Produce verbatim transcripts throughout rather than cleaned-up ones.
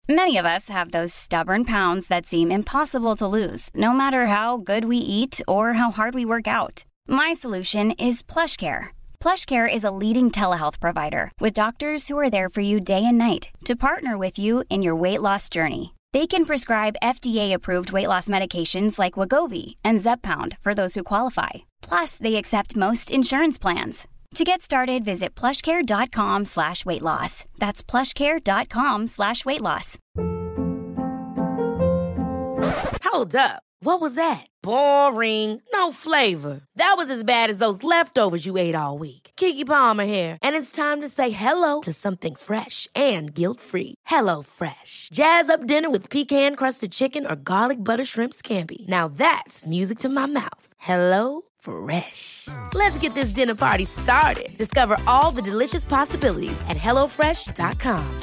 Many of us have those stubborn pounds that seem impossible to lose, no matter how good we eat or how hard we work out. My solution is PlushCare. PlushCare is a leading telehealth provider with doctors who are there for you day and night to partner with you in your weight loss journey. They can prescribe F D A-approved weight loss medications like Wegovy and Zepbound for those who qualify. Plus, they accept most insurance plans. To get started, visit plushcare.com slash weight loss. That's plushcare.com slash weight loss. Hold up. What was that? Boring. No flavor. That was as bad as those leftovers you ate all week. Keke Palmer here. And it's time to say hello to something fresh and guilt-free. Hello Fresh. Jazz up dinner with pecan-crusted chicken or garlic butter shrimp scampi. Now that's music to my mouth. Hello Fresh. Let's get this dinner party started. Discover all the delicious possibilities at hello fresh dot com.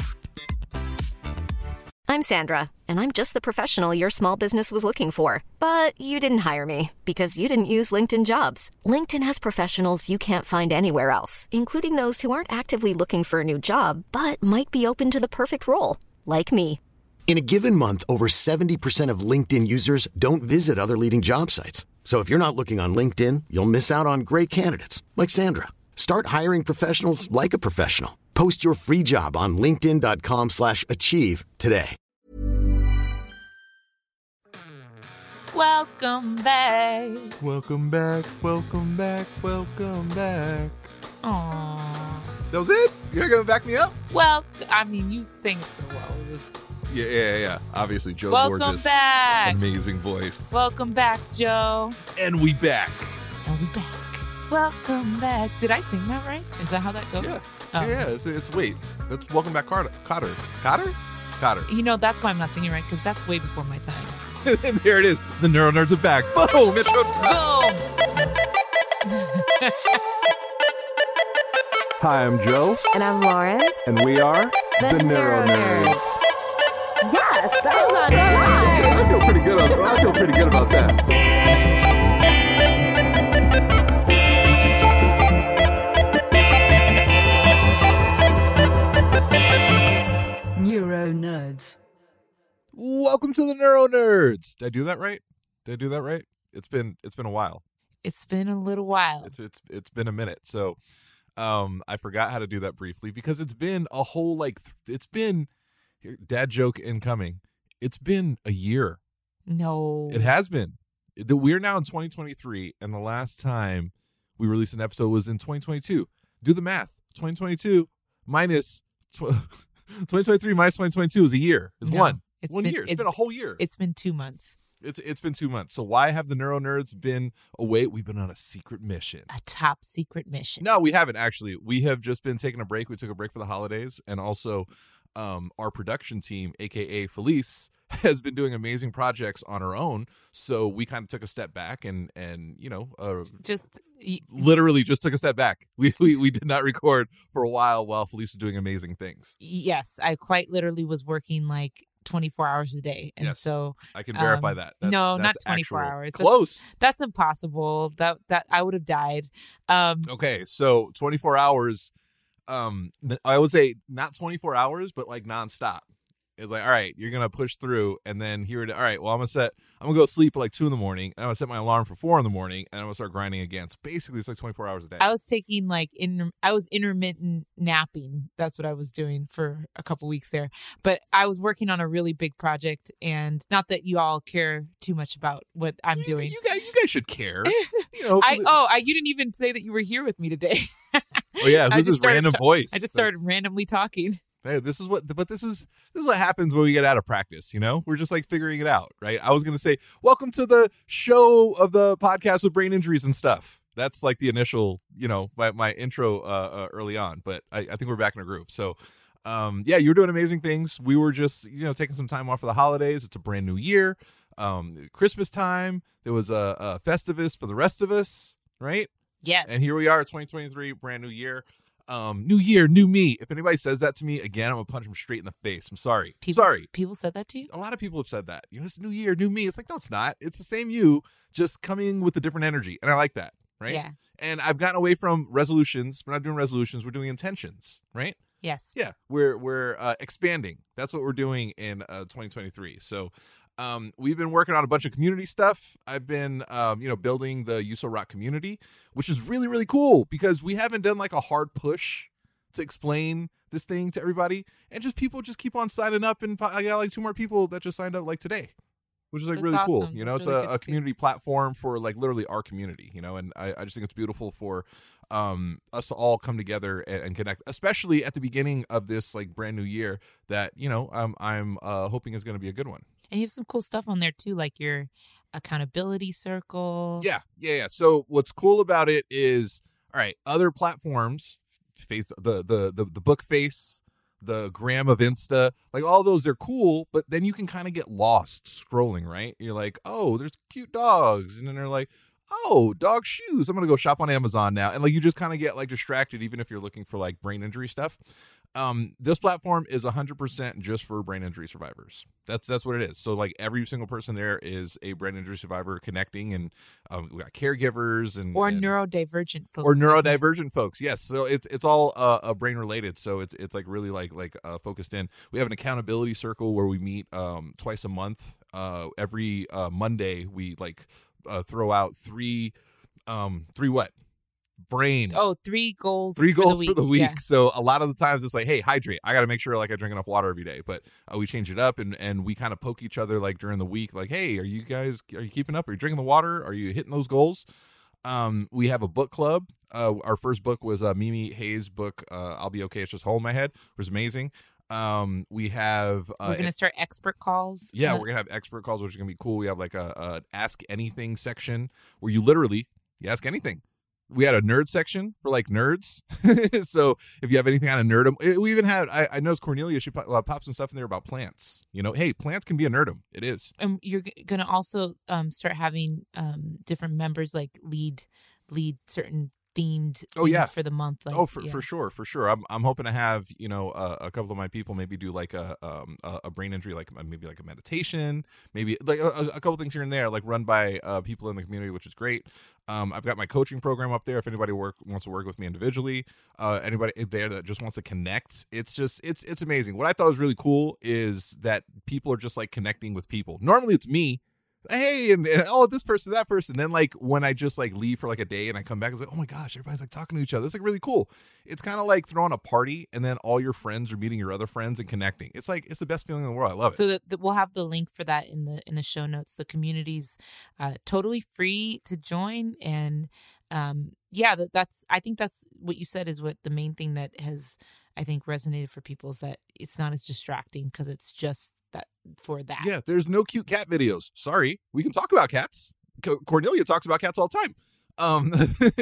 I'm Sandra, and I'm just the professional your small business was looking for. But you didn't hire me because you didn't use LinkedIn Jobs. LinkedIn has professionals you can't find anywhere else, including those who aren't actively looking for a new job, but might be open to the perfect role, like me. In a given month, over seventy percent of LinkedIn users don't visit other leading job sites. So if you're not looking on LinkedIn, you'll miss out on great candidates like Sandra. Start hiring professionals like a professional. Post your free job on linkedin.com slash achieve today. Welcome back. Welcome back, welcome back, welcome back. Aww. That was it? You're not going to back me up? Well, I mean, you sang it so well. It was... Yeah, yeah, yeah. Obviously, Joe Welcome Gorgeous. back. Amazing voice. Welcome back, Joe. And we back. And we back. Welcome back. Did I sing that right? Is that how that goes? Yeah, Oh. yeah, yeah. It's, it's, wait. That's Welcome Back, Carter. Cotter. Cotter? Cotter. You know, that's why I'm not singing right, because that's way before my time. And there it is. The Neuro Nerds are back. Boom! It's Boom! Hi, I'm Joe. And I'm Lauren. And we are The, the Neuro Nerds. Nerds. Yes, that was on time. I feel pretty good. I feel pretty good about that. Neuro Nerds. Welcome to the Neuro Nerds. Did I do that right? Did I do that right? It's been it's been a while. It's been a little while. It's it's it's been a minute. So, um, I forgot how to do that briefly because it's been a whole like th- it's been here, dad joke incoming. It's been a year. No, It has been. The- We're now in twenty twenty-three, and the last time we released an episode was in twenty twenty-two. Do the math. twenty twenty-two minus tw- twenty twenty-three minus twenty twenty-two is a year. It's No, one. it's one been- year. It's it's been a whole year. It's been two months. It's it's been two months. So why have the Neuro Nerds been away? We've been on a secret mission. A top secret mission. No, we haven't actually. We have just been taking a break. We took a break for the holidays, and also um, our production team, aka Felice, has been doing amazing projects on her own. So we kind of took a step back, and and you know, uh, Just y- literally just took a step back. We, we we did not record for a while while Felice was doing amazing things. yes, I quite literally was working like twenty-four hours a day, and Yes. so I can verify um, that. That's, no, not that's twenty-four actual- hours. That's- Close. That's impossible. That that I would have died. Um, Okay, so twenty-four hours. Um, th- I would say not twenty-four hours, but like nonstop. It's like, all right, you're gonna push through, and then here it. All right, well, I'm gonna set. I'm gonna go sleep at like two in the morning, and I'm gonna set my alarm for four in the morning, and I'm gonna start grinding again. So basically, it's like twenty-four hours a day. I was taking like in I was intermittent napping. That's what I was doing for a couple weeks there. But I was working on a really big project, and not that you all care too much about what I'm you, doing. You guys, you guys should care. You know. I for the- oh, I you didn't even say that you were here with me today. oh yeah, I who's just this started random ta- voice? I just started randomly talking. Hey, this is what, but this is this is what happens when we get out of practice. You know, we're just like figuring it out, right? I was gonna say, welcome to the show of the podcast with brain injuries and stuff. That's like the initial, you know, my, my intro uh, uh, early on. But I, I think we're back in a group. So, um, yeah, you're doing amazing things. We were just, you know, taking some time off for the holidays. It's a brand new year, um, Christmas time. There was a, a Festivus for the rest of us, right? Yes. And here we are, twenty twenty-three, brand new year. Um, new year, new me. If anybody says that to me again, I'm gonna punch them straight in the face. I'm sorry. People, sorry. People said that to you? A lot of people have said that. You know, it's new year, new me. It's like, no, it's not. It's the same you, just coming with a different energy. And I like that, right? Yeah. And I've gotten away from resolutions. We're not doing resolutions. We're doing intentions, right? Yes. Yeah, we're we're uh, expanding. That's what we're doing in uh, twenty twenty-three. So um, we've been working on a bunch of community stuff. I've been um, you know building the U S O Rock community, which is really really cool because we haven't done like a hard push to explain this thing to everybody, and just people just keep on signing up. And I got like two more people that just signed up like today, which is like That's really cool. awesome. You know, That's it's really a, good a to see. community platform for like literally our community, you know, and I, I just think it's beautiful for um, us to all come together and, and connect, especially at the beginning of this like brand new year that, you know, um, I'm uh, hoping is going to be a good one. And you have some cool stuff on there too, like your accountability circle. Yeah. Yeah. Yeah. So what's cool about it is, all right, other platforms, Faith, the, the, the, the book face, the gram of Insta, like all those are cool, but then you can kind of get lost scrolling, right? You're like, oh, there's cute dogs. And then they're like, oh, dog shoes. I'm going to go shop on Amazon now. And like, you just kind of get like distracted, even if you're looking for like brain injury stuff. Um, this platform is one hundred percent just for brain injury survivors. That's that's what it is. So like every single person there is a brain injury survivor connecting, and um, we got caregivers and Or and, neurodivergent folks. or like me. neurodivergent folks. Yes, so it's it's all uh, uh, brain related. So it's it's like really like like uh, focused in. We have an accountability circle where we meet um, twice a month. Uh, every uh, Monday we like uh, throw out three um, three what brain. Oh, three goals. Three for goals the for the week. week. Yeah. So a lot of the times it's like, hey, hydrate. I got to make sure like I drink enough water every day. But uh, we change it up and, and we kind of poke each other like during the week. Like, hey, are you guys, are you keeping up? Are you drinking the water? Are you hitting those goals? Um, we have a book club. Uh, our first book was uh, Mimi Hayes' book, uh, I'll Be Okay, It's Just Hole in My Head. It was amazing. Um, we have... Uh, We're going to start expert calls. Yeah, Uh, we're going to have expert calls, which is going to be cool. We have like a, a Ask Anything section where you literally, you ask anything. We had a nerd section for like nerds. So if you have anything on a nerdum, we even had, I, I noticed Cornelia, she pop, uh, popped some stuff in there about plants. You know, hey, plants can be a nerdum. It is. And you're going to also um, start having um, different members like lead lead certain themed Oh, things yeah. for the month. Like, oh, for, yeah. for sure, for sure. I'm I'm hoping to have, you know, uh, a couple of my people maybe do like a um a, a brain injury, like uh, maybe like a meditation, maybe like a, a couple things here and there, like run by uh, people in the community, which is great. Um, I've got my coaching program up there. If anybody work wants to work with me individually, uh, anybody there that just wants to connect, it's just it's it's amazing. What I thought was really cool is that people are just like connecting with people. Normally it's me. Hey, and, and oh, this person, that person. Then like when I just like leave for like a day and I come back, it's like, oh my gosh, everybody's like talking to each other. It's like really cool. It's kind of like throwing a party and then all your friends are meeting your other friends and connecting. It's like it's the best feeling in the world. I love it. So that that we'll have the link for that in the in the show notes. The community's uh, totally free to join, and um, yeah, that, that's I think that's what you said is what the main thing that has I think resonated for people is that it's not as distracting because it's just that for that. Yeah, there's no cute cat videos. Sorry, we can talk about cats. Co- Cornelia talks about cats all the time. Um,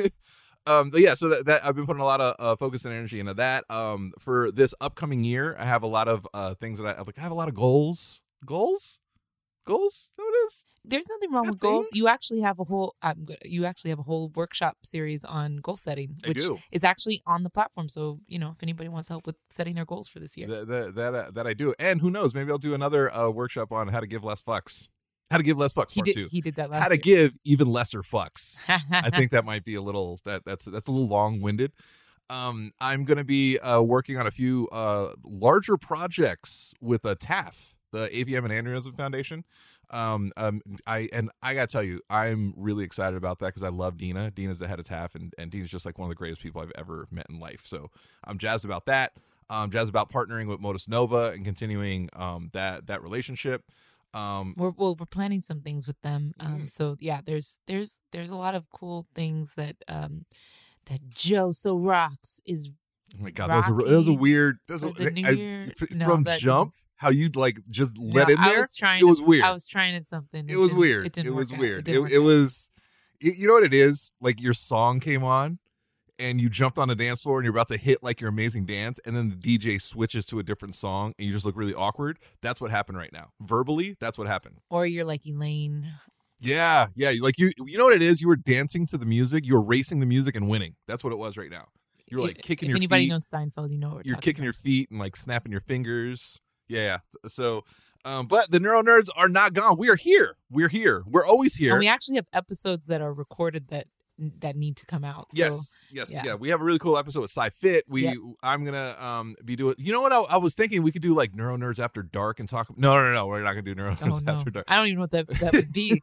um, but yeah, so that, that I've been putting a lot of uh, focus and energy into that. Um, for this upcoming year, I have a lot of uh things that I like. I have a lot of goals. Goals. Goals. Is that what it is? There's nothing wrong Got with goals. things? You actually have a whole um, you actually have a whole workshop series on goal setting, I which do. is actually on the platform. So you know, if anybody wants help with setting their goals for this year, That that that, uh, that I do. And who knows? Maybe I'll do another uh, workshop on how to give less fucks. How to give less fucks. he Part did two. he did that last How to year. give even lesser fucks. I think that might be a little that that's that's a little long winded. Um, I'm going to be uh, working on a few uh, larger projects with a T A F, the A V M and Aneurysm Foundation. Um, um, I and I gotta tell you, I'm really excited about that because I love Dina. Dina's the head of T A F, and, and Dina's just like one of the greatest people I've ever met in life. So I'm jazzed about that. I'm jazzed about partnering with Modus Nova and continuing um, that that relationship. Um, We're well, we're planning some things with them. Um, Mhm. so yeah, there's there's there's a lot of cool things that um that Joe So Rocks is Oh my god, that was a that was a Rocky weird. That was for a, the new I- year. f- No, from that jump. How you'd like just No, let in I there. was trying it was to- weird. I was trying at something. It was didn't- weird. It, didn't it was work out. weird. It, It, didn't it work out. was. You you know what it is? Like your song came on, and you jumped on the dance floor, and you're about to hit like your amazing dance, and then the D J switches to a different song, and you just look really awkward. That's what happened right now. Verbally, that's what happened. Or you're like Elaine. Yeah, yeah. Like you, you know what it is? You were dancing to the music. You were racing the music and winning. That's what it was right now. You were like If- kicking if your anybody feet. knows Seinfeld, you know what we're You're talking kicking about. your feet and like snapping your fingers. Yeah. yeah. So, um, but the Neuro Nerds are not gone. We are here. We're here. We're always here. And we actually have episodes that are recorded that that need to come out. So, yes, yes, yeah. yeah. We have a really cool episode with Sci-Fit. We, Yep. I'm gonna um be doing. You know what? I, I was thinking we could do like Neuro Nerds After Dark and talk. No, no, no. We're not gonna do Neuro Nerds Oh no, After Dark. I don't even know what that that would be.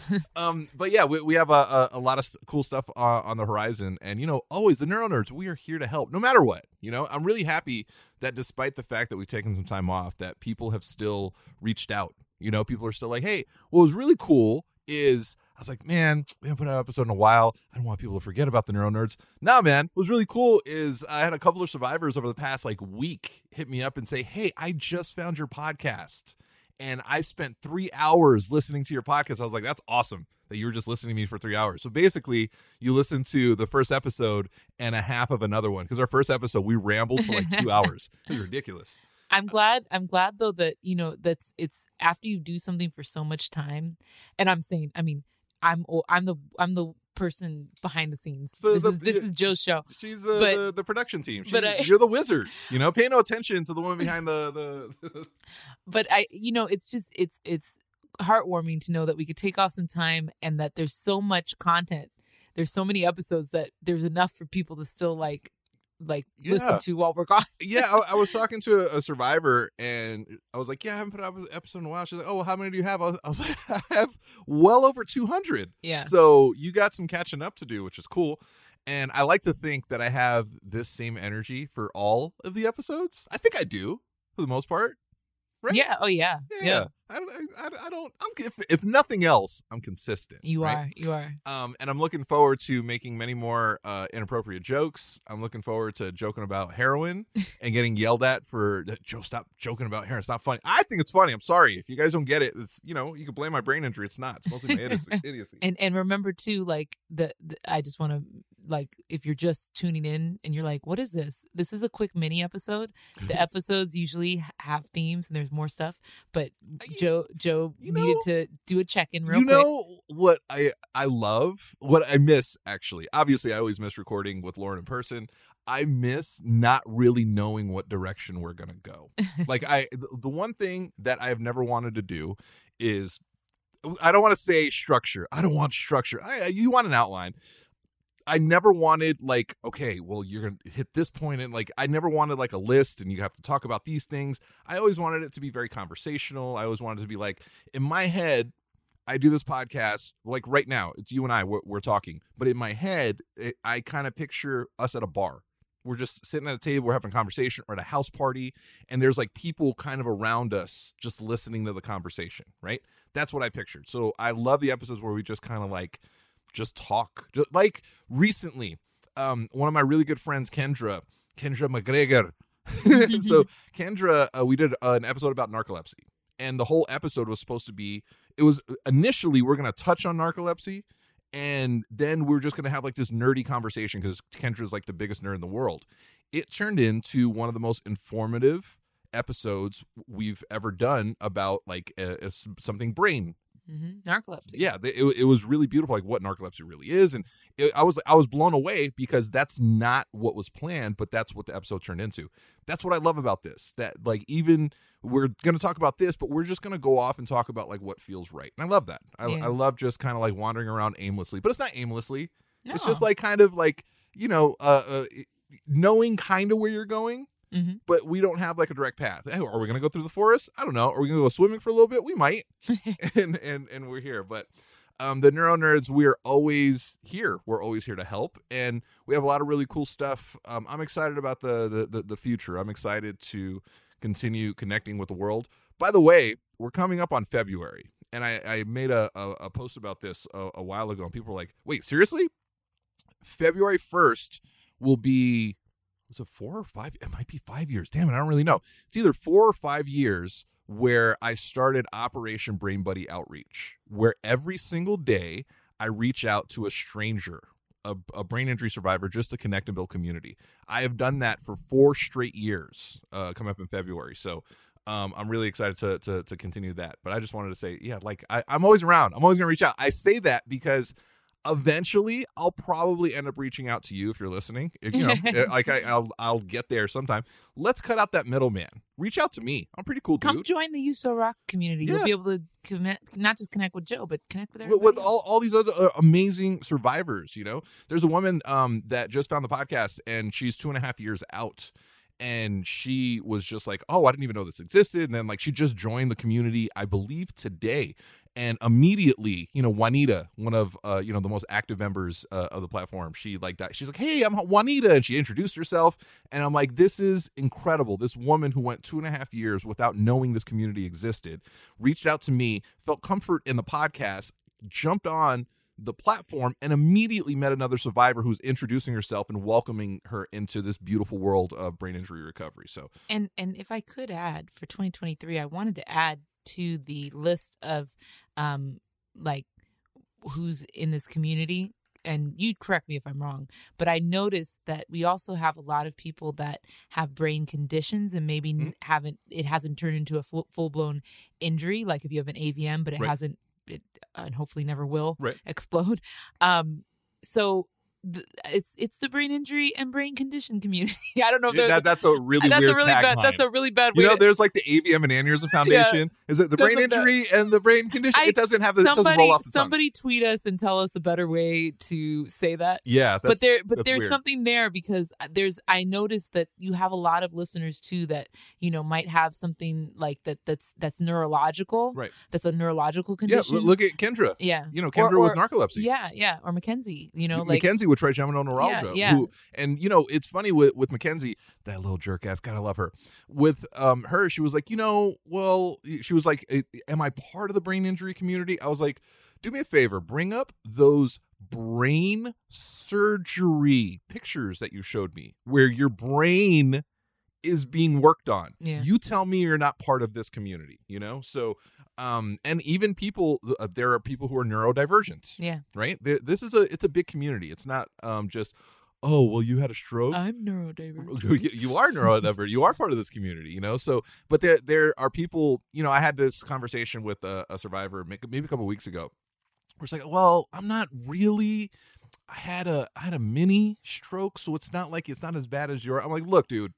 um, but yeah, we we have a a, a lot of st- cool stuff uh, on the horizon, and you know, always the Neuro Nerds. We are here to help, no matter what. You know, I'm really happy that despite the fact that we've taken some time off, that people have still reached out. You know, people are still like, hey, what was really cool is I was like, man, we haven't put out an episode in a while. I don't want people to forget about the Neuro Nerds. Nah, man, what was really cool is I had a couple of survivors over the past like week hit me up and say, hey, I just found your podcast and I spent three hours listening to your podcast. I was like, that's awesome that you were just listening to me for three hours. So basically, you listen to the first episode and a half of another one, because our first episode, we rambled for like two hours. It was ridiculous. I'm glad. I'm glad though that you know that's it's after you do something for so much time, and I'm saying, I mean, I'm I'm the I'm the person behind the scenes. So this the, is this is Joe's show. She's the but, the, the production team. She, but I, you're the wizard. You know, pay no attention to the woman behind the the. But I, you know, it's just it's it's heartwarming to know that we could take off some time and that there's so much content. There's so many episodes that there's enough for people to still like. like Yeah. listen to while we're gone. yeah, I, I was talking to a, a survivor, and I was like, "Yeah, I haven't put out an episode in a while." She's like, "Oh, well, how many do you have?" I was, I was like, "I have well over two hundred." Yeah. So you got some catching up to do, which is cool. And I like to think that I have this same energy for all of the episodes. I think I do, for the most part. Right? Yeah. Oh yeah. Yeah. Yeah. I don't. I, I don't. I'm. If, if nothing else, I'm consistent. You right? are. You are. Um, and I'm looking forward to making many more uh, inappropriate jokes. I'm looking forward to joking about heroin and getting yelled at for Joe. Stop joking about heroin. It's not funny. I think it's funny. I'm sorry if you guys don't get it. It's you know you can blame my brain injury. It's not. It's mostly my idiocy. idiocy. And and remember too, like the, the I just want to like if you're just tuning in and you're like, what is this? This is a quick mini episode. The episodes usually have themes and there's more stuff, but Joe Joe you needed know, to do a check in real you quick. know what I I love, what I miss actually. Obviously, I always miss recording with Lauren in person. I miss not really knowing what direction we're gonna go. Like I, the one thing that I have never wanted to do is, I don't want to say structure. I don't want structure. I, you want an outline. I never wanted like, okay, well, you're going to hit this point, and like, I never wanted like a list and you have to talk about these things. I always wanted it to be very conversational. I always wanted it to be like, in my head, I do this podcast, like right now, it's you and I, we're, we're talking, but in my head, it, I kind of picture us at a bar. We're just sitting at a table, we're having a conversation, or at a house party, and there's like people kind of around us just listening to the conversation, right? That's what I pictured. So I love the episodes where we just kind of like, just talk. Just, like recently, um, one of my really good friends, Kendra, Kendra McGregor. so Kendra, uh, we did uh, an episode about narcolepsy, and the whole episode was supposed to be, it was initially, we're going to touch on narcolepsy, and then we're just going to have like this nerdy conversation because Kendra's like the biggest nerd in the world. It turned into one of the most informative episodes we've ever done about like a, a, something brain. Mm-hmm. Narcolepsy. Yeah, it, it was really beautiful, like what narcolepsy really is, and it, I was I was blown away because that's not what was planned, but that's what the episode turned into. That's what I love about this. That like even we're gonna talk about this, but we're just gonna go off and talk about like what feels right, and I love that. I, Yeah. I love just kind of like wandering around aimlessly, but it's not aimlessly. No. It's just like kind of like you know, uh, uh knowing kind of where you're going. Mm-hmm. But we don't have like a direct path. Hey, are we going to go through the forest? I don't know. Are we going to go swimming for a little bit? We might. and, and, and we're here. But um, the Neuro Nerds, we're always here. We're always here to help. And we have a lot of really cool stuff. Um, I'm excited about the, the, the, the future. I'm excited to continue connecting with the world. By the way, we're coming up on February. And I, I made a, a, a post about this a, a while ago. And people were like, wait, seriously? February first will be... Was it four or five? It might be five years. Damn it, I don't really know. It's either four or five years where I started Operation Brain Buddy Outreach, where every single day I reach out to a stranger, a, a brain injury survivor, just to connect and build community. I have done that for four straight years, uh, coming up in February. So um, I'm really excited to, to to continue that. But I just wanted to say, yeah, like I, I'm always around. I'm always going to reach out. I say that because Eventually, I'll probably end up reaching out to you if you're listening. If, you know, like I, I'll I'll get there sometime. Let's cut out that middleman. Reach out to me. I'm a pretty cool dude. Come join the You So Rock community. Yeah. You'll be able to connect, not just connect with Joe, but connect with with, everybody with else. all, all these other uh, amazing survivors. You know, there's a woman um that just found the podcast, and she's two and a half years out. And she was just like, oh, I didn't even know this existed. And then like she just joined the community, I believe today. And immediately, you know, Juanita, one of, uh, you know, the most active members uh, of the platform, she like that. She's like, hey, I'm Juanita. And she introduced herself. And I'm like, this is incredible. This woman who went two and a half years without knowing this community existed, reached out to me, felt comfort in the podcast, jumped on the platform, and immediately met another survivor who's introducing herself and welcoming her into this beautiful world of brain injury recovery. So, And and if I could add, for twenty twenty-three, I wanted to add to the list of um like who's in this community, and you correct me if I'm wrong, but I noticed that we also have a lot of people that have brain conditions and maybe mm-hmm. haven't it hasn't turned into a full full blown injury, like if you have an A V M, but it right. hasn't it and hopefully never will right. explode. Um, so. It's it's the brain injury and brain condition community. I don't know if yeah, that, that's a really that's weird a really tagline. bad that's a really bad way. You know, to, there's like the A V M and Aneurysm Foundation. Yeah, Is it the brain injury and the brain condition? I, it doesn't have the, it somebody, doesn't roll off the tongue. Somebody tweet us and tell us a better way to say that. Yeah, that's, but there but that's there's weird. something there, because there's I noticed that you have a lot of listeners too that, you know, might have something like that that's that's neurological. Right. That's a neurological Yeah, condition. look at Kendra. Yeah. You know, Kendra or, or, with narcolepsy. Yeah, yeah. Or Mackenzie, you know, like Mackenzie with trigeminal neuralgia. Yeah, yeah. Who, and, you know, it's funny with, with Mackenzie, that little jerk ass, gotta love her. With um her, she was like, you know, well, she was like, am I part of the brain injury community? I was like, do me a favor, bring up those brain surgery pictures that you showed me where your brain is being worked on. Yeah. You tell me you're not part of this community, you know? So, um, and even people, uh, there are people who are neurodivergent. Yeah. Right. There, this is a, it's a big community. It's not um just, oh, well, you had a stroke. I'm neurodivergent. You, you are neurodivergent. You are part of this community, you know? So, but there, there are people, you know, I had this conversation with a, a survivor maybe a couple of weeks ago. Where it's like, well, I'm not really, I had a, I had a mini stroke. So it's not like, it's not as bad as your, I'm like, look, dude,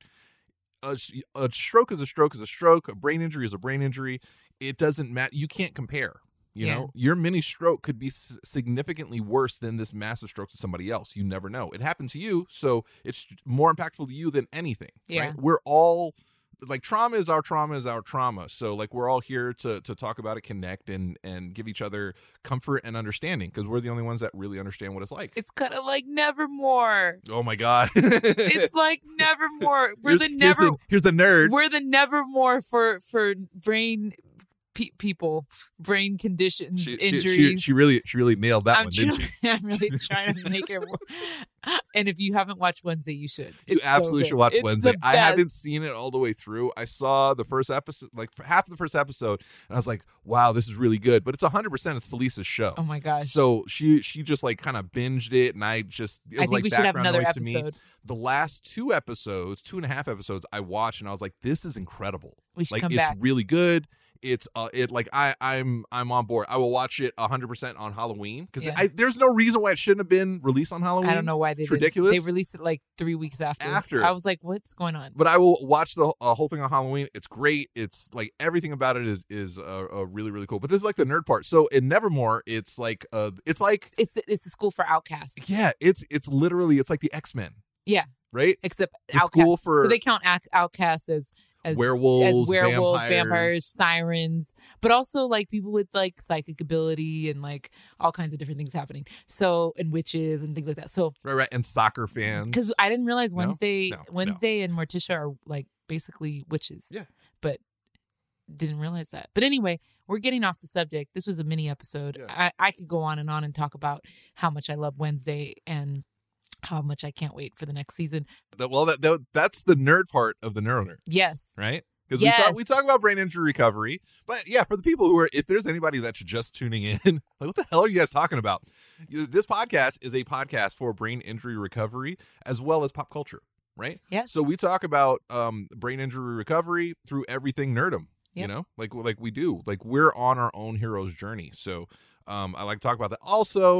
a, a stroke is a stroke is a stroke. A brain injury is a brain injury. It doesn't matter. You can't compare. You Yeah. know, your mini stroke could be s- significantly worse than this massive stroke to somebody else. You never know. It happened to you, so it's more impactful to you than anything. Yeah. Right? We're all like, trauma is our trauma is our trauma. So like, we're all here to to talk about it, connect, and and give each other comfort and understanding, because we're the only ones that really understand what it's like. It's kind of like Nevermore. Oh my god. It's like Nevermore. We're here's, the here's never. the, here's the nerd. We're the Nevermore for for brain pe- people, brain conditions, She, she, injuries. she, she really she really nailed that I'm, one, didn't truly, she? I'm really trying to make it more. And if you haven't watched Wednesday, you should. You It's so absolutely good. should watch It's Wednesday. the I haven't best. seen it all the way through. I saw the first episode, like half of the first episode, and I was like, "Wow, this is really good." But it's one hundred percent it's Felisa's show. Oh my gosh. So she she just like kind of binged it, and I just it was I think like we should have background another noise to me. episode. The last two episodes, two and a half episodes, I watched, and I was like, "This is incredible." We should like come it's back. really good. It's uh, it like I I'm I'm on board. I will watch it one hundred percent on Halloween, because Yeah. there's no reason why it shouldn't have been released on Halloween. I don't know why they It's didn't. ridiculous. They released it like three weeks after. After. I was like, "What's going on?" But I will watch the uh, whole thing on Halloween. It's great. It's like everything about it is is uh, uh, really really cool. But this is like the nerd part. So in Nevermore, it's like uh, it's like It's it's a school for outcasts. yeah, it's it's literally it's like the X-Men, Yeah, right? except The outcasts. school for- so they count out- outcasts as as Werewolves, as werewolves, vampires. vampires, sirens, but also like people with like psychic ability and like all kinds of different things happening. So and witches and things like that. So Right, right, and soccer fans. because I didn't realize No? Wednesday, No, no. Wednesday and Morticia are like basically witches. Yeah. but didn't realize that. But anyway, we're getting off the subject. This was a mini episode. Yeah. I, I could go on and on and talk about how much I love Wednesday and how much I can't wait for the next season. That- well, that, that that's the nerd part of the Neuro Nerd, Yes. right? Because Yes. we talk we talk about brain injury recovery, but yeah, for the people who are, if there's anybody that's just tuning in, like, what the hell are you guys talking about? This podcast is a podcast for brain injury recovery as well as pop culture, right? Yes. So we talk about um, brain injury recovery through everything nerdum, you Yep. know, like like we do, like we're on our own hero's journey. So um, I like to talk about that. Also,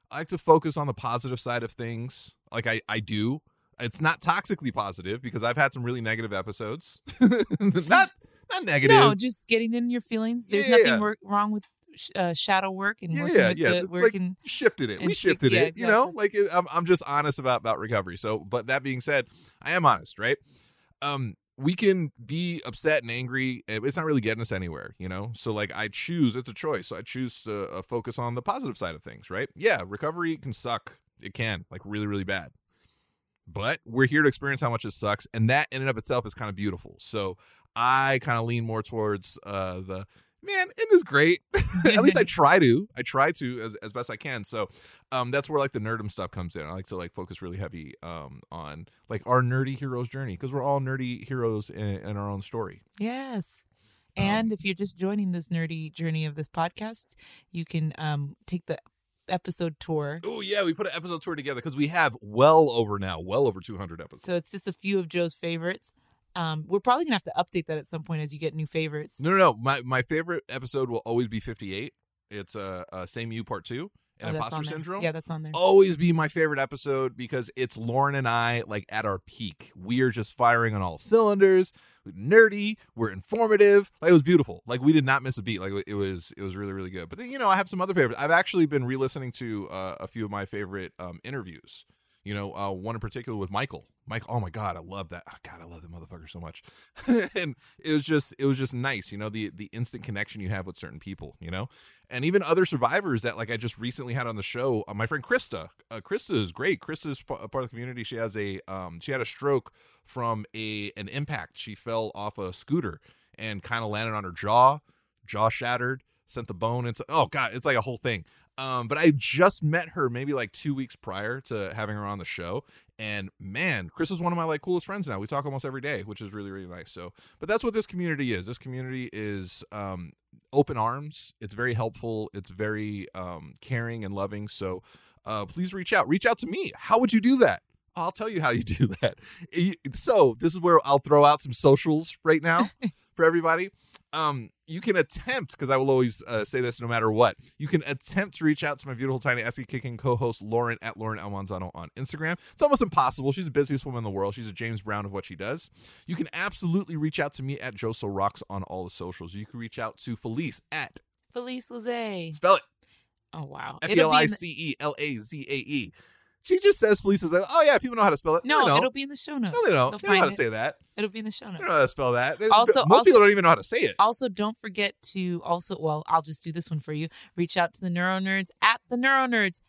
I like to focus on the positive side of things. Like I, I do. It's not toxically positive because I've had some really negative episodes. not not negative. No, just getting in your feelings. There's Yeah, nothing yeah. wor- wrong with sh- uh, shadow work and Yeah, working yeah, with yeah. the Like, working. shifted it. We and shifted yeah, it. You know, exactly. like it, I'm, I'm just honest about about recovery. So, but that being said, I am honest, right? Um, we can be upset and angry. It's not really getting us anywhere, you know? So like I choose, it's a choice. So I choose to uh, focus on the positive side of things, right? Yeah. Recovery can suck. It can, like really, really bad. But we're here to experience how much it sucks. And that in and of itself is kind of beautiful. So I kind of lean more towards uh, the, man, it is great. At least I try to. I try to as, as best I can. So um, that's where like the nerdum stuff comes in. I like to like focus really heavy um, on like our nerdy hero's journey because we're all nerdy heroes in, in our own story. Yes. Um, And if you're just joining this nerdy journey of this podcast, you can um, take the episode tour. Oh, yeah. We put an episode tour together because we have well over now, well over two hundred episodes. So it's just a few of Joe's favorites. Um, we're probably going to have to update that at some point as you get new favorites. No, no, no. My, my favorite episode will always be fifty-eight. It's uh, uh, Same You Part two. And Oh, that's Imposter on there. Syndrome. Yeah, that's on there. Always be my favorite episode because it's Lauren and I like at our peak. We are just firing on all cylinders. We're nerdy. We're informative. Like it was beautiful. Like we did not miss a beat. Like it was it was really really good. But then you know I have some other favorites. I've actually been re-listening to uh, a few of my favorite um, interviews. You know, uh, one in particular with Michael. Mike, oh my God, I love that. Oh God, I love that motherfucker so much. And it was just, it was just nice, you know, the the instant connection you have with certain people, you know, and even other survivors that like I just recently had on the show. Uh, my friend Krista, uh, Krista is great. Krista's p- a part of the community. She has a, um, she had a stroke from a an impact. She fell off a scooter and kind of landed on her jaw, jaw shattered, sent the bone into. Oh God, it's like a whole thing. Um, but I just met her maybe like two weeks prior to having her on the show. And man, Chris is one of my like coolest friends now. We talk almost every day, which is really, really nice. So, but that's what this community is. This community is um, open arms. It's very helpful. It's very um, caring and loving. So uh, please reach out. Reach out to me. How would you do that? I'll tell you how you do that. So this is where I'll throw out some socials right now for everybody. Um, you can attempt, because I will always uh, say this no matter what, you can attempt to reach out to my beautiful, tiny, ass-kicking co-host, Lauren, at Lauren Almanzano on Instagram. It's almost impossible. She's the busiest woman in the world. She's a James Brown of what she does. You can absolutely reach out to me at Joe So Rocks on all the socials. You can reach out to Felice at... Felice Lazay. Spell it. Oh, wow. F E It'll L be I in the- C E L A Z A E. She just says Felice is like, oh, yeah, people know how to spell it. No, they know. it'll be in the show notes. No, they don't. They'll They don't know how find to it. say that. It'll be in the show They notes. don't know how to spell that. They, Also- most also- people don't even know how to say it. Also, don't forget to also, well, I'll just do this one for you. Reach out to the Neuro Nerds at the Neuro Nerds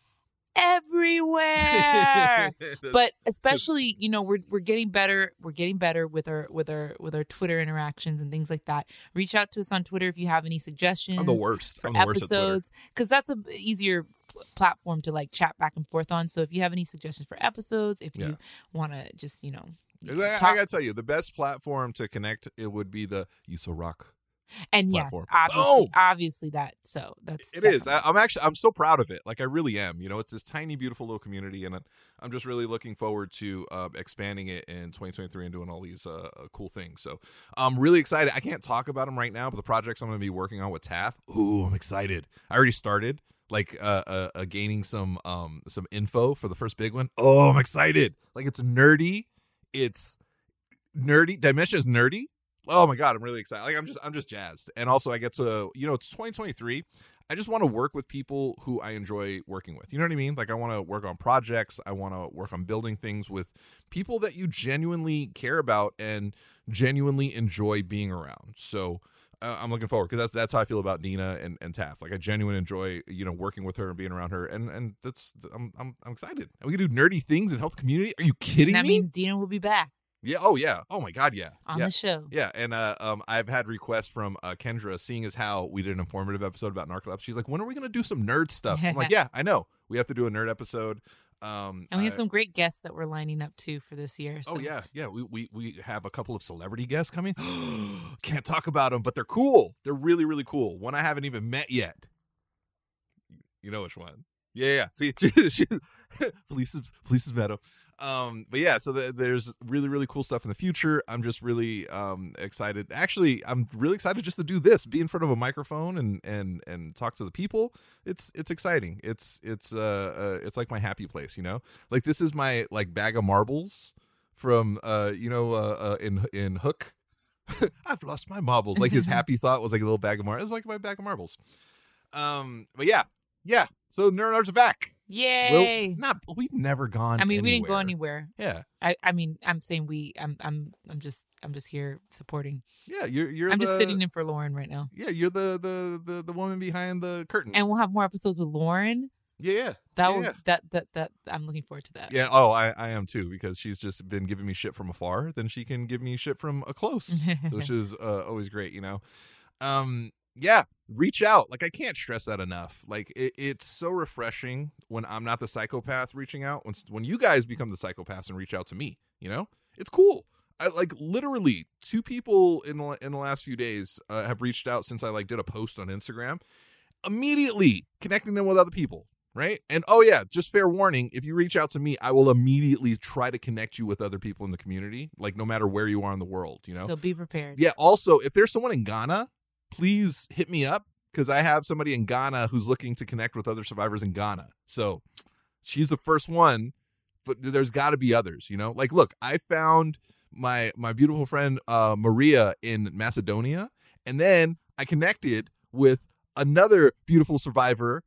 everywhere. But especially, you know, we're we're getting better. We're getting better with our with our with our Twitter interactions and things like that. Reach out to us on Twitter if you have any suggestions. I'm the worst. For I'm the worst at Twitter. episodes, because that's a b- easier pl- platform to like chat back and forth on. So if you have any suggestions for episodes, if Yeah. you want to just, you know, I, I talk- gotta tell you, the best platform to connect it would be the You So Rock. and yes, platform. obviously, Boom! obviously that. So that's It is. definitely- I, I'm actually I'm so proud of it. Like I really am. You know, it's this tiny, beautiful little community, and I'm just really looking forward to uh, expanding it in twenty twenty-three and doing all these uh, cool things. So I'm really excited. I can't talk about them right now, but the projects I'm going to be working on with T A F. Ooh, I'm excited. I already started. Like uh, uh, uh, gaining some um some info for the first big one. Oh, I'm excited! Like it's nerdy, it's nerdy. Dimension is nerdy. Oh my God, I'm really excited. Like I'm just I'm just jazzed. And also I get to, you know, it's twenty twenty-three. I just want to work with people who I enjoy working with. You know what I mean? Like I want to work on projects. I want to work on building things with people that you genuinely care about and genuinely enjoy being around. So uh, I'm looking forward because that's that's how I feel about Dina and, and Taft. Like I genuinely enjoy, you know, working with her and being around her, and and that's I'm I'm I'm excited. And we can do nerdy things and help the community. Are you kidding that me? means Dina will be back Yeah. Oh yeah. Oh my God. Yeah. on yeah. the show. Yeah, and uh, um, I've had requests from uh, Kendra, seeing as how we did an informative episode about narcolepsy. She's like, when are we going to do some nerd stuff? I'm like, yeah, I know. We have to do a nerd episode. Um, And we have uh, some great guests that we're lining up too for this year. So. Oh, yeah, yeah. We, we, we have a couple of celebrity guests coming. Can't talk about them, but they're cool. They're really, really cool. One I haven't even met yet. You know which one. Yeah, yeah. See, she, Felice, Felice's met him. Um, but yeah, so the, there's really, really cool stuff in the future. I'm just really um, excited. Actually, I'm really excited just to do this, be in front of a microphone and and and talk to the people. It's it's exciting. It's it's uh, uh it's like my happy place, you know. Like this is my like bag of marbles from uh you know uh, uh in in Hook. I've lost my marbles. Like his happy thought was like a little bag of marbles. It's like my bag of marbles. Um, but yeah, yeah. So Neuronerds are back. Yay! Well, not we've never gone. I mean, anywhere. we didn't go anywhere. Yeah. I, I mean, I'm saying we. I'm I'm I'm just I'm just here supporting. Yeah, you're you're. I'm the, just sitting in for Lauren right now. Yeah, you're the the the the woman behind the curtain. And we'll have more episodes with Lauren. Yeah, yeah. That yeah, will, yeah. that that that I'm looking forward to that. Yeah. Oh, I I am too, because she's just been giving me shit from afar. Then she can give me shit from a close, which is uh, always great, you know. Um. Yeah, reach out. Like I can't stress that enough. Like it, it's so refreshing when I'm not the psychopath reaching out. When when you guys become the psychopaths and reach out to me, you know, it's cool. I like literally two people in the, in the last few days uh, have reached out since I like did a post on Instagram, immediately connecting them with other people. Right. And oh, yeah, just fair warning. If you reach out to me, I will immediately try to connect you with other people in the community, like no matter where you are in the world, you know, So be prepared. Yeah. Also, if there's someone in Ghana, please hit me up because I have somebody in Ghana who's looking to connect with other survivors in Ghana. So she's the first one, but there's got to be others, you know, like, look, I found my my beautiful friend uh, Maria in Macedonia, and then I connected with another beautiful survivor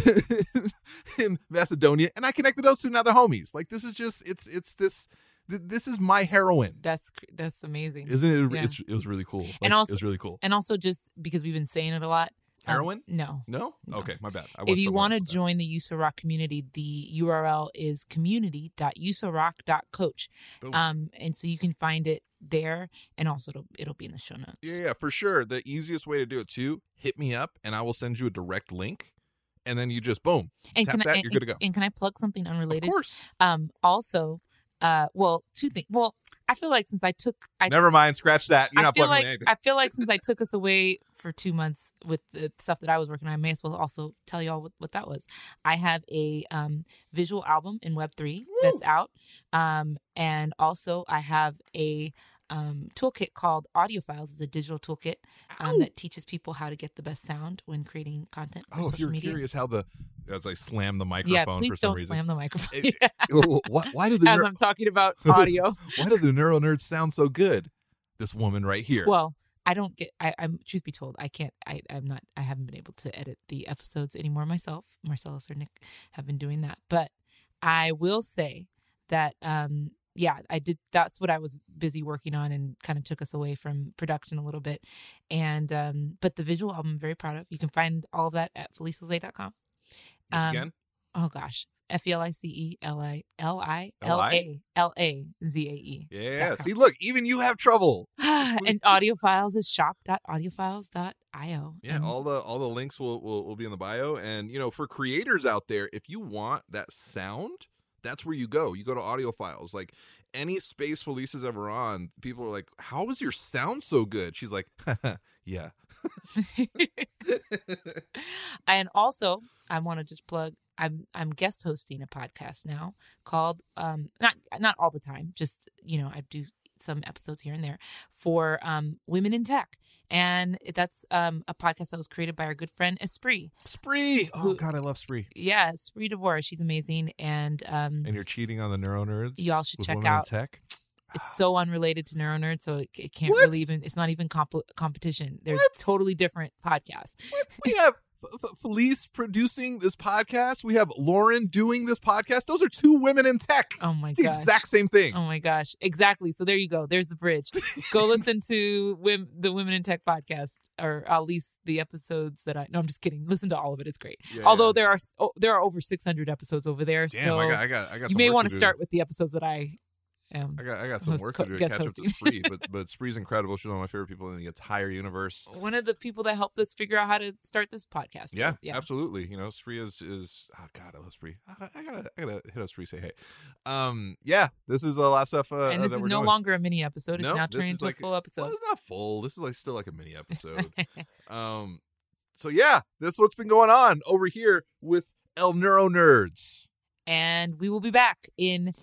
in Macedonia, and I connected those two. Now they're homies. Like this is just it's it's this. This is my heroine. That's that's amazing, isn't it? Yeah. It's, it was really cool. Like, and also, it was really cool. And also, just because we've been saying it a lot, heroin? Um, no, no. Okay, my bad. I if you want to join the U S A Rock community, the U R L is community dot u s a rock dot coach, um, and so you can find it there, and also it'll it'll be in the show notes. Yeah, yeah, for sure. The easiest way to do it too, hit me up, and I will send you a direct link. And then you just boom, and tap can that, I, you're and, good to go. And can I plug something unrelated? Of course. Um, also, uh, well, two things. Well, I feel like since I took, I, never mind, scratch that. You're I not feel plugging like anything. I feel like since I took us away for two months with the stuff that I was working on, I may as well also tell y'all what, what that was. I have a um visual album in Web three that's out, um, and also I have a um, toolkit called Audio Files. It's a digital toolkit um, that teaches people how to get the best sound when creating content for oh, social if you're media. curious how the as I slam the microphone Yeah, for please some don't reason. slam the microphone. It, it, why, why do the As neur- I'm talking about audio. why do the neuro nerds sound so good? This woman right here. Well, I don't get. I, I'm truth be told, I can't. I, I'm not. I haven't been able to edit the episodes anymore myself. Marcellus or Nick have been doing that, but I will say that. um Yeah, I did. That's what I was busy working on, and kind of took us away from production a little bit. And um, but the visual album, I'm very proud of. You can find all of that at felicelay dot com. Once Um, again, oh gosh, F E L I C E L I L I L A L A Z A E. yeah. See, look, even you have trouble. And Audio Files is shop dot audiofiles dot io. Yeah, all the all the links will, will will be in the bio. And you know, for creators out there, if you want that sound, that's where you go. You go to Audio Files. Like any space Felice is ever on, people are like, "How is your sound so good?" She's like, "Yeah." And also, I want to just plug. I'm I'm guest hosting a podcast now called um not not all the time, just you know I do some episodes here and there for um women in tech. And that's um, a podcast that was created by our good friend Esprit. Spree! Oh, Who- God, I love Spree. Yeah, Esprit Devora. She's amazing. And um, And you're cheating on the neuro nerds? Y'all should with check women in out- tech? it's so unrelated to Neuro Nerd, so it, it can't What? really even, it's not even comp- competition. They're What? totally different podcasts. We have F- F- Felice producing this podcast. We have Lauren doing this podcast. Those are two women in tech. Oh my It's the gosh. exact same thing. Oh my gosh. Exactly. So there you go. There's the bridge. Go listen to Wim- the Women in Tech podcast, or at least the episodes that I, no, I'm just kidding. Listen to all of it. It's great. Yeah, Although yeah. there are, oh, there are over six hundred episodes over there. Damn, so I got, I got, I got you some may work want to to do. start with the episodes that I am. I got, I got some host- work to do to guest catch up to hosting. Spree, but but Spree's incredible. She's one of my favorite people in the entire universe. One of the people that helped us figure out how to start this podcast. So, Yeah, yeah. absolutely. You know, Spree is is oh God, I love Spree. I, I gotta I gotta hit up Spree. Say hey. Um, yeah, this is a lot of stuff. Uh, And this that is we're no doing. longer a mini episode. It's No, now this turning is into like a full Well, episode. it's not full. This is like still like a mini episode. um, so yeah, this is what's been going on over here with El Neuro Nerds. And we will be back in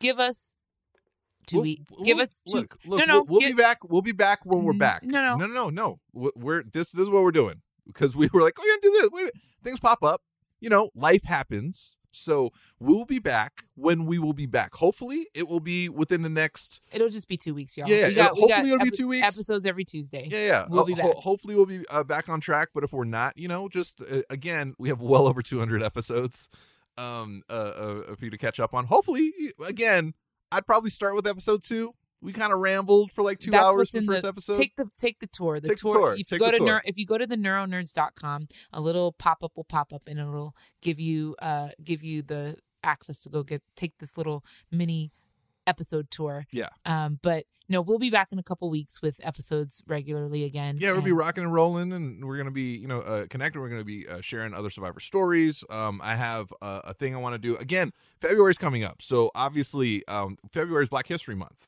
give us two We'll- weeks. we'll- Give us two. Look, look, no, no. we'll, we'll gi- be back. We'll be back when we're N- back. no, no. no, no, no, no. We're this. This is what we're doing because we were like, we're gonna do this. Wait, things pop up. You know, life happens. So we'll be back when we will be back. Hopefully, it will be within the next. It'll just be two weeks, y'all. Yeah, We got- it'll- we got hopefully it'll be epi- two weeks. Episodes every Tuesday. Yeah, yeah. We'll Ho- be ho- back. hopefully, we'll be uh, back on track. But if we're not, you know, just uh, again, we have well over two hundred episodes um, uh, uh, for you to catch up on. Hopefully, again, I'd probably start with episode two. We kind of rambled for like two That's hours what's for in the first the, episode. Take the take the tour. The Take the tour. tour. If you Take go the to tour. neuro, if you go to the neuronerds dot com, a little pop up will pop up and it'll give you uh give you the access to go get take this little mini episode tour. Yeah. Um, but no, we'll be back in a couple weeks with episodes regularly again. Yeah, we'll be and- rocking and rolling, and we're gonna be, you know, uh, connected. We're gonna be uh, sharing other Survivor stories. Um, I have uh, a thing I want to do. Again, February's coming up, so obviously, um, February is Black History Month.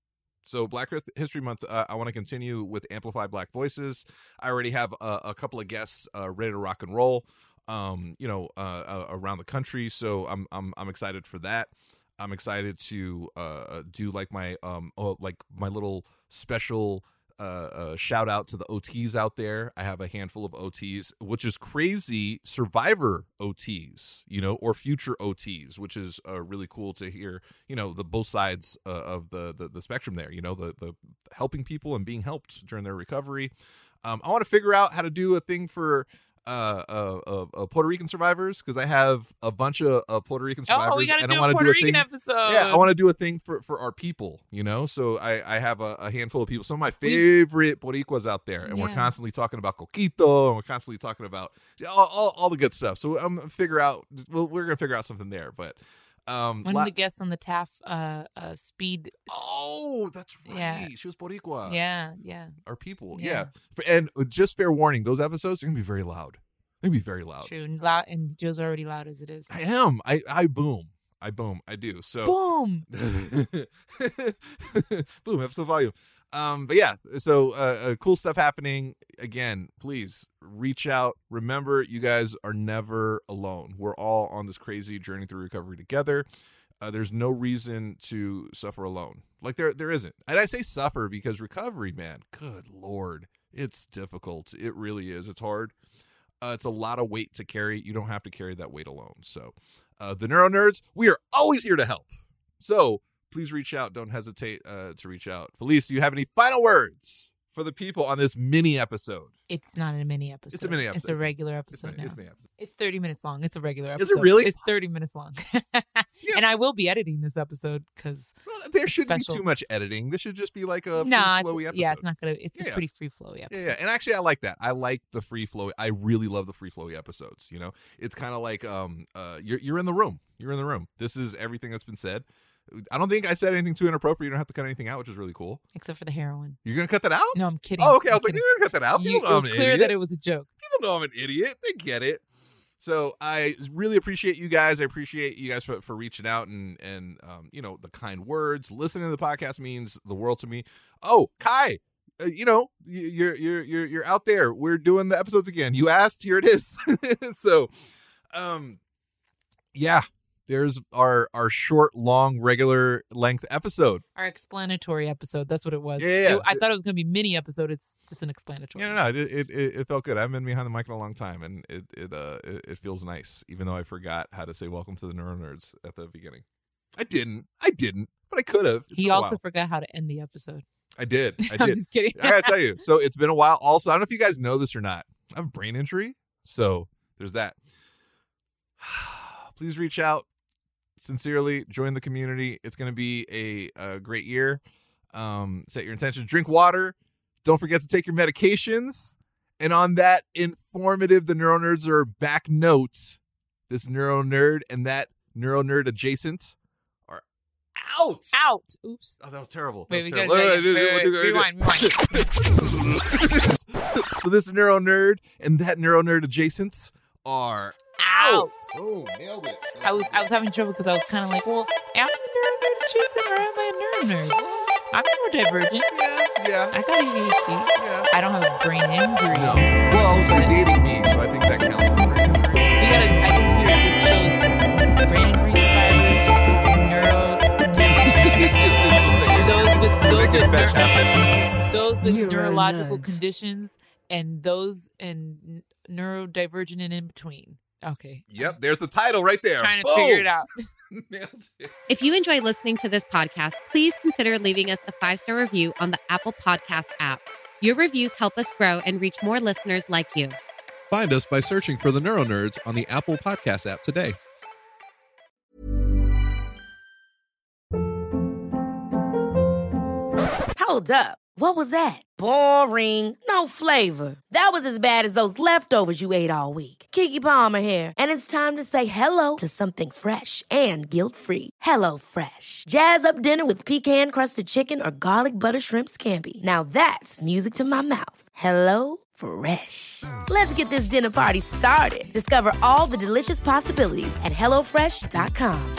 So Black His- History Month, uh, I want to continue with Amplify Black Voices. I already have a, a couple of guests uh, ready to rock and roll, um, you know, uh, uh, around the country. So I'm I'm I'm excited for that. I'm excited to uh, do like my um oh, like my little special uh, uh, shout out to the O Ts out there. I have a handful of O Ts, which is crazy Survivor O Ts, you know, or future O Ts, which is uh, really cool to hear, you know, the both sides uh, of the, the the spectrum there, you know, the the helping people and being helped during their recovery. Um, I want to figure out how to do a thing for uh, uh, uh, uh Puerto Rican survivors, because I have a bunch of uh, Puerto Rican survivors. Oh, we gotta and do I a wanna Puerto do a Rican thing, episode. Yeah, I want to do a thing for, for our people, you know. So I, I have a, a handful of people, some of my favorite Boricuas out there, and we're Yeah. constantly talking about Coquito, and we're constantly talking about all, all, all the good stuff. So I'm gonna figure out. Well, we're gonna figure out something there, but um, One la- of the guests on the T A F uh, uh, speed. oh, that's right. Yeah. She was Boricua. Yeah, yeah. Our people. Yeah. Yeah. And just fair warning, those episodes are gonna be very loud. They're gonna be very loud. True. And loud, and Joe's already loud as it is. I am. I I boom. I boom. I do. So Boom. boom. Episode volume. Um, but yeah. So uh, uh, cool stuff happening. Again, please reach out. Remember, you guys are never alone. We're all on this crazy journey through recovery together. Uh, there's no reason to suffer alone. Like there there isn't. And I say suffer because recovery, man. Good Lord, it's difficult. It really is. It's hard. Uh, it's a lot of weight to carry. You don't have to carry that weight alone. So, uh, the Neuro Nerds, we are always here to help. So, please reach out. Don't hesitate uh, to reach out. Felice, do you have any final words for the people on this mini episode? It's not a mini episode. It's a mini It's episode. a regular It's episode mini, now. it's mini episode. It's thirty minutes long. It's a regular Is episode. it really? It's thirty minutes long. And I will be editing this episode because Well, there shouldn't Special. be too much editing. This should just be like a free nah, flowy it's, episode. yeah, it's not gonna. It's Yeah, a yeah. pretty free flowy episode. Yeah, yeah, and actually, I like that. I like the free flow. I really love the free flowy episodes. You know, it's kind of like um, uh, you're you're in the room. You're in the room. This is everything that's been said. I don't think I said anything too inappropriate. You don't have to cut anything out, which is really cool. Except for the heroin. You're gonna cut that out? No, I'm kidding. Oh, okay. I I'm was like, kidding. you're gonna cut that out. You- People it know was I'm an clear idiot. that it was a joke. People know I'm an idiot. They get it. So I really appreciate you guys. I appreciate you guys for, for reaching out and and um, you know, the kind words. Listening to the podcast means the world to me. Oh, Kai, uh, you know, y- you're you're you're you're out there. We're doing the episodes again. You asked, here it is. So, um, yeah, there's our our short, long, regular length episode. Our explanatory episode. That's what it was. Yeah, yeah, yeah. It- I thought it was going to be mini episode. It's just an explanatory. Yeah, no, no, it, it it it felt good. I haven't been behind the mic in a long time, and it it uh it, it feels nice, even though I forgot how to say "Welcome to the Neuro Nerds" at the beginning. I didn't, I didn't, but I could have. It's He been a also while. forgot how to end the episode. I did, I I'm did. just kidding. I gotta tell you, so it's been a while. Also, I don't know if you guys know this or not. I have a brain injury, so there's that. Please reach out. Sincerely, join the community. It's going to be a, a great year. Um, set your intentions. Drink water. Don't forget to take your medications. And on that informative, the Neuro Nerds are back note. This Neuro Nerd and that Neuro Nerd adjacent are out. Out. Oops. Oh, that was terrible. That Wait, was we terrible. gotta Wait, do wait, it. wait, Wait, wait, wait, wait, wait. So this Neuro Nerd and that Neuro Nerd adjacent are Out. Oh, nailed it. I was I was having trouble because I was kind of like, well, am I a nerd nerd adjacent or am I a nerd nerd? I'm neurodivergent. Yeah, yeah, I got A D H D. yeah. I don't have a brain injury. No. Well, you're dating me, so I think that counts as a brain injury. We gotta. I think here this show is for brain injury survivors, neuro neurological nerds. conditions and those and n- neurodivergent and in between. Okay. Yep, there's the title right there. Trying to Boom. figure it out. Nailed it. If you enjoy listening to this podcast, please consider leaving us a five-star review on the Apple Podcast app. Your reviews help us grow and reach more listeners like you. Find us by searching for the Neuro Nerds on the Apple Podcast app today. Hold up. What was that? Boring. No flavor. That was as bad as those leftovers you ate all week. Keke Palmer here, and it's time to say hello to something fresh and guilt-free. Hello Fresh. Jazz up dinner with pecan-crusted chicken or garlic butter shrimp scampi. Now that's music to my mouth. Hello Fresh. Let's get this dinner party started. Discover all the delicious possibilities at hello fresh dot com.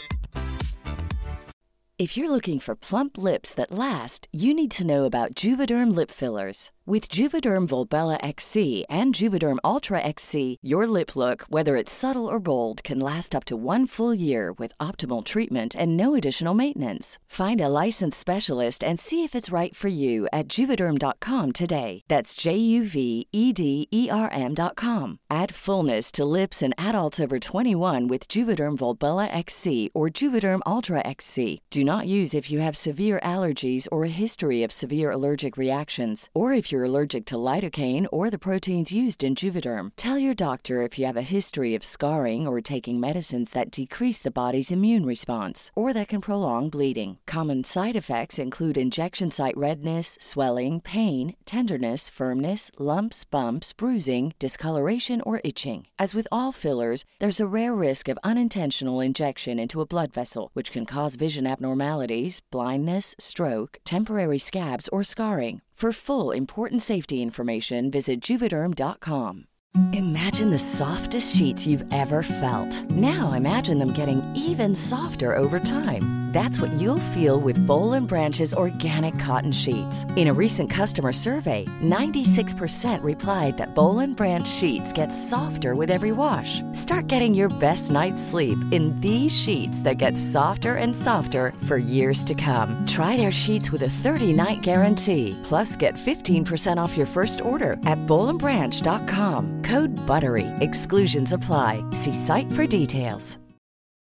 If you're looking for plump lips that last, you need to know about Juvederm lip fillers. With Juvederm Volbella X C and Juvederm Ultra X C, your lip look, whether it's subtle or bold, can last up to one full year with optimal treatment and no additional maintenance. Find a licensed specialist and see if it's right for you at Juvederm dot com today. That's J U V E D E R M dot com. Add fullness to lips in adults over twenty-one with Juvederm Volbella X C or Juvederm Ultra X C. Do not use if you have severe allergies or a history of severe allergic reactions, or if you're allergic to lidocaine or the proteins used in Juvederm. Tell your doctor if you have a history of scarring or taking medicines that decrease the body's immune response or that can prolong bleeding. Common side effects include injection site redness, swelling, pain, tenderness, firmness, lumps, bumps, bruising, discoloration, or itching. As with all fillers, there's a rare risk of unintentional injection into a blood vessel, which can cause vision abnormalities, blindness, stroke, temporary scabs, or scarring. For full important safety information, visit Juvederm dot com. Imagine the softest sheets you've ever felt. Now imagine them getting even softer over time. That's what you'll feel with Boll and Branch's organic cotton sheets. In a recent customer survey, ninety-six percent replied that Boll and Branch sheets get softer with every wash. Start getting your best night's sleep in these sheets that get softer and softer for years to come. Try their sheets with a thirty-night guarantee. Plus, get fifteen percent off your first order at boll and branch dot com. Code BUTTERY. Exclusions apply. See site for details.